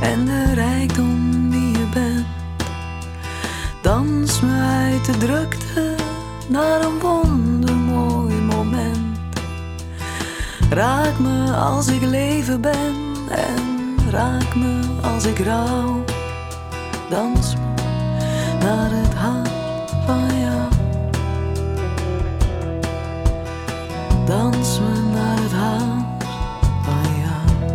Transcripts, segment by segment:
en de rijkdom die je bent. Dans me uit de drukte naar een wondermooi moment. Raak me als ik leven ben en raak me als ik rouw. Dans me naar het hart van jou. Dans me naar het hart van jou.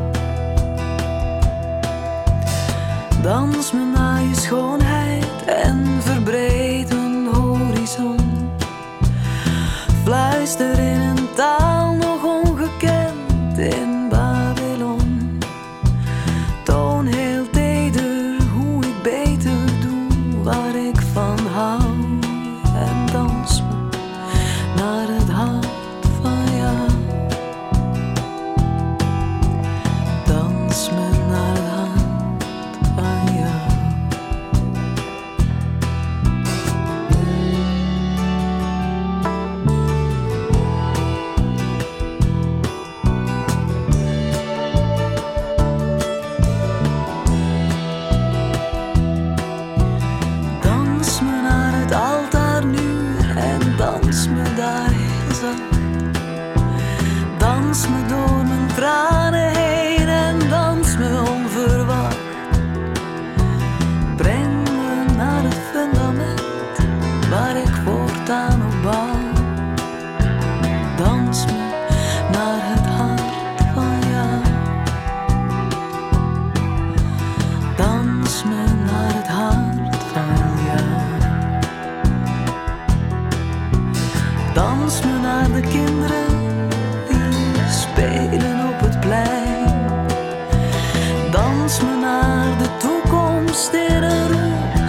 Dans me naar je schoonheid en verbreed mijn horizon. Fluister in een taal nog ongekend in Babylon. Toon heel teder hoe ik beter doe waar ik van hou. En dans me naar het hart van jou. Dans me naar het hart van jou. Dans me naar het altaar nu en dans me daar heel zacht. Dans me door mijn tranen heen en dans me onverwacht. Breng me naar het fundament waar ik voortaan op bouw. Dans me naar het hart van jou. Dans me naar het hart van jou. Dans me naar de kinderen die spelen op het plein. Dans me naar de toekomst in een roep